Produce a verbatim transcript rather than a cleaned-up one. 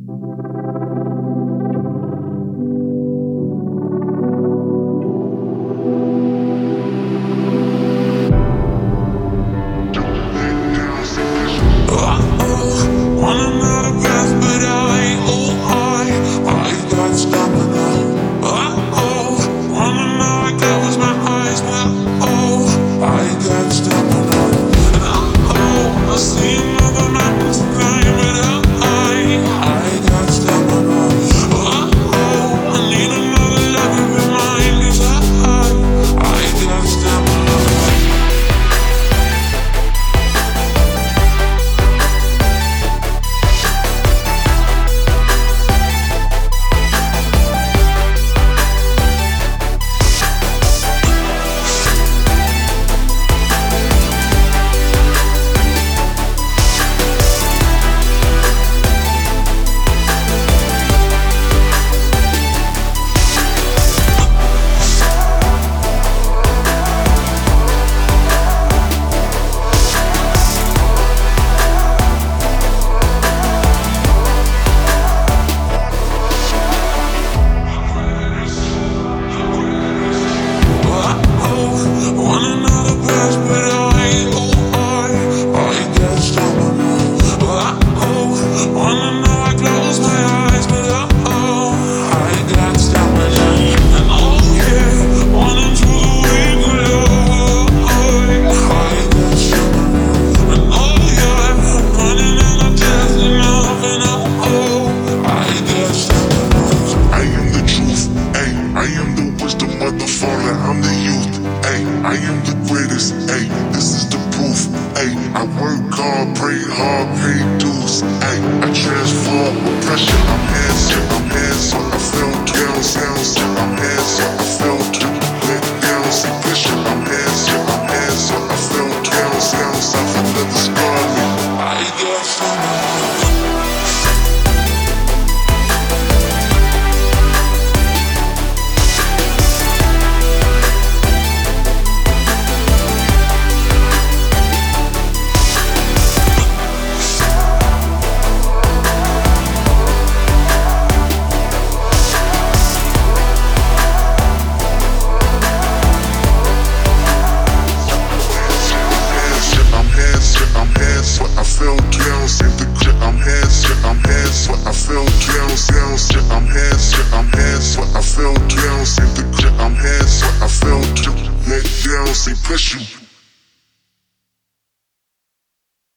I'm the youth, ayy, I am the greatest, ayy, this is the proof, ayy, I work hard, pray hard, pay dues, ayy, I transform with pressure, I'm handsome, I'm handsome, I feel down, sounds, I'm handsome, I feel let down, see pressure, I'm handsome, I'm handsome, I feel down, sounds, I feel the scar me, I got some. I feel down, see the grip, I'm handsome, I'm handsome, I feel down, sounds, I'm handsome, I'm handsome, I feel down, see the grip, I'm handsome, I feel let down, see push you.